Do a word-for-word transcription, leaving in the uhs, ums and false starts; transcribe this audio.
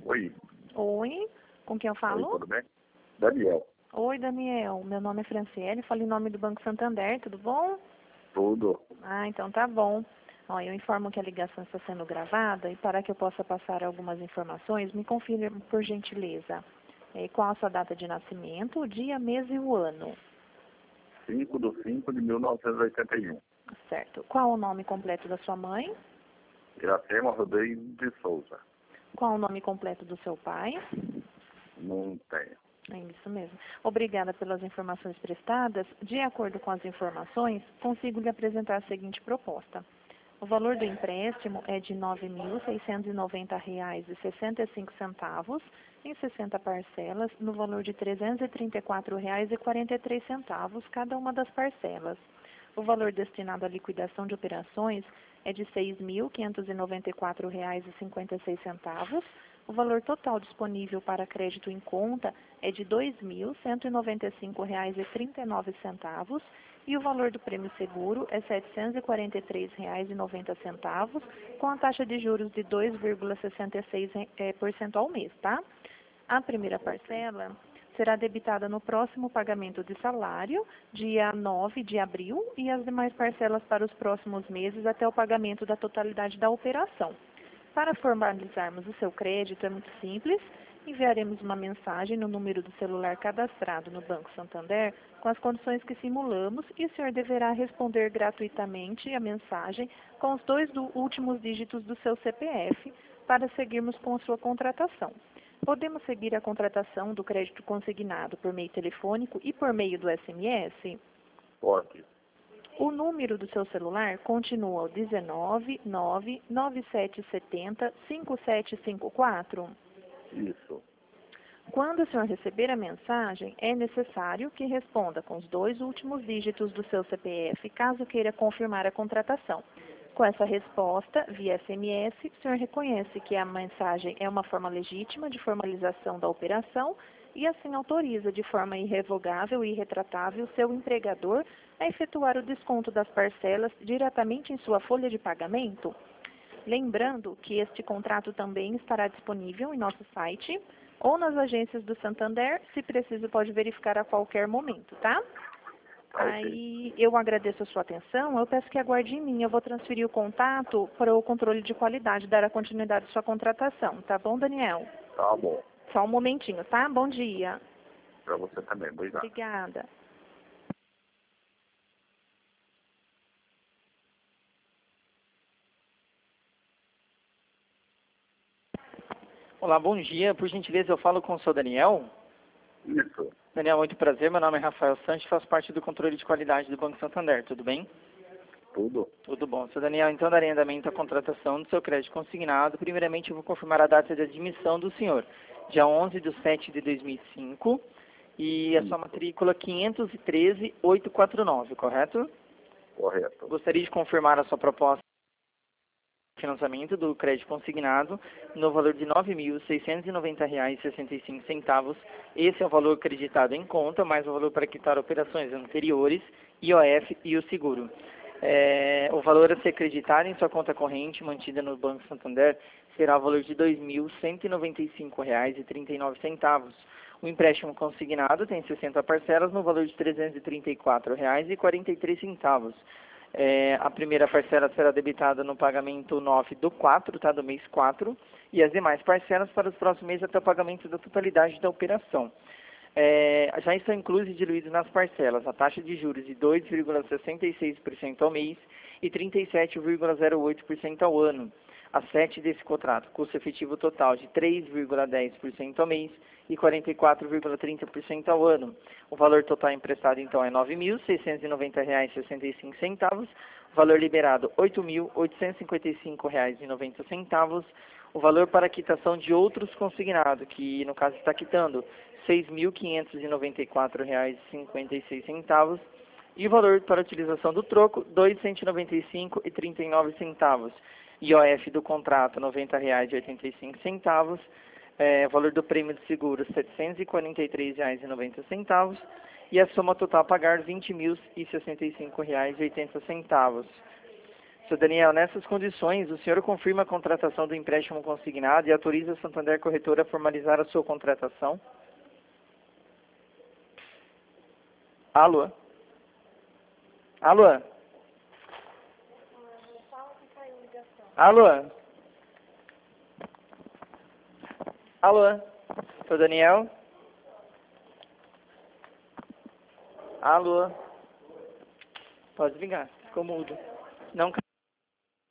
Oi. Oi, com quem eu Oi, falo? tudo bem? Daniel. Oi, Daniel. Meu nome é Franciele, falo em nome do Banco Santander, tudo bom? Tudo. Ah, então tá bom. Ó, eu informo que a ligação está sendo gravada e para que eu possa passar algumas informações, me confirme, por gentileza, eh, qual a sua data de nascimento, o dia, mês e o ano. cinco de cinco de mil novecentos e oitenta e um. Certo. Qual o nome completo da sua mãe? Iracema Rodrigues de Souza. Qual o nome completo do seu pai? Não tenho. É isso mesmo. Obrigada pelas informações prestadas. De acordo com as informações, consigo lhe apresentar a seguinte proposta. O valor do empréstimo é de nove mil seiscentos e noventa reais e sessenta e cinco centavos em sessenta parcelas, no valor de trezentos e trinta e quatro reais e quarenta e três centavos cada uma das parcelas. O valor destinado à liquidação de operações é de seis mil quinhentos e noventa e quatro reais e cinquenta e seis centavos. O valor total disponível para crédito em conta é de dois mil cento e noventa e cinco reais e trinta e nove centavos e o valor do prêmio seguro é setecentos e quarenta e três reais e noventa centavos, com a taxa de juros de dois vírgula sessenta e seis por cento ao mês, tá? A primeira parcela será debitada no próximo pagamento de salário, dia nove de abril, e as demais parcelas para os próximos meses até o pagamento da totalidade da operação. Para formalizarmos o seu crédito, é muito simples. Enviaremos uma mensagem no número do celular cadastrado no Banco Santander com as condições que simulamos e o senhor deverá responder gratuitamente a mensagem com os dois do, últimos dígitos do seu C P F para seguirmos com a sua contratação. Podemos seguir a contratação do crédito consignado por meio telefônico e por meio do S M S? Pode. O número do seu celular continua o dezenove, nove, nove sete sete zero, cinco sete cinco quatro? Isso. Quando o senhor receber a mensagem, é necessário que responda com os dois últimos dígitos do seu C P F, caso queira confirmar a contratação. Com essa resposta, via S M S, o senhor reconhece que a mensagem é uma forma legítima de formalização da operação e assim autoriza de forma irrevogável e irretratável seu empregador a efetuar o desconto das parcelas diretamente em sua folha de pagamento. Lembrando que este contrato também estará disponível em nosso site ou nas agências do Santander, se preciso pode verificar a qualquer momento, tá? Tá, ok. Aí eu agradeço a sua atenção, eu peço que aguarde em mim, eu vou transferir o contato para o controle de qualidade, dar a continuidade à sua contratação, tá bom, Daniel? Tá bom. Só um momentinho, tá? Bom dia. Pra você também. Obrigado. Obrigada. Olá, bom dia. Por gentileza, eu falo com o seu Daniel. Isso. Daniel, muito prazer. Meu nome é Rafael Santos, faço parte do controle de qualidade do Banco Santander. Tudo bem? Tudo. Tudo bom. Seu Daniel, então darei andamento à contratação do seu crédito consignado. Primeiramente, eu vou confirmar a data de admissão do senhor. Dia onze de sete de dois mil e cinco. E a sua matrícula quinhentos e treze, oitocentos e quarenta e nove, correto? Correto. Gostaria de confirmar a sua proposta de financiamento do crédito consignado no valor de nove mil seiscentos e noventa reais e sessenta e cinco centavos. Esse é o valor acreditado em conta, mais o valor para quitar operações anteriores, I O F e o seguro. É, o valor a ser acreditado em sua conta corrente mantida no Banco Santander será o valor de dois mil cento e noventa e cinco reais e trinta e nove centavos. O empréstimo consignado tem sessenta parcelas no valor de trezentos e trinta e quatro reais e quarenta e três centavos. É, a primeira parcela será debitada no pagamento nove do quatro, tá, do mês quatro, e as demais parcelas para os próximos meses até o pagamento da totalidade da operação. É, já estão inclusos e diluídos nas parcelas a taxa de juros de dois vírgula sessenta e seis por cento ao mês e trinta e sete vírgula zero oito por cento ao ano. A sete desse contrato, custo efetivo total de três vírgula dez por cento ao mês e quarenta e quatro vírgula trinta por cento ao ano. O valor total emprestado, então, é nove mil seiscentos e noventa reais e sessenta e cinco centavos. O valor liberado, oito mil oitocentos e cinquenta e cinco reais e noventa centavos. O valor para quitação de outros consignados, que no caso está quitando seis mil quinhentos e noventa e quatro reais e cinquenta e seis centavos. E o valor para utilização do troco, duzentos e noventa e cinco reais e trinta e nove centavos. I O F do contrato, noventa reais e oitenta e cinco centavos. É, valor do prêmio de seguro, setecentos e quarenta e três reais e noventa centavos. E a soma total a pagar, vinte mil e sessenta e cinco reais e oitenta centavos. Senhor Daniel, nessas condições, o senhor confirma a contratação do empréstimo consignado e autoriza a Santander Corretora a formalizar a sua contratação? Alô? Alô? Alô? Alô? Senhor Daniel? Alô? Pode ligar, ficou mudo. Não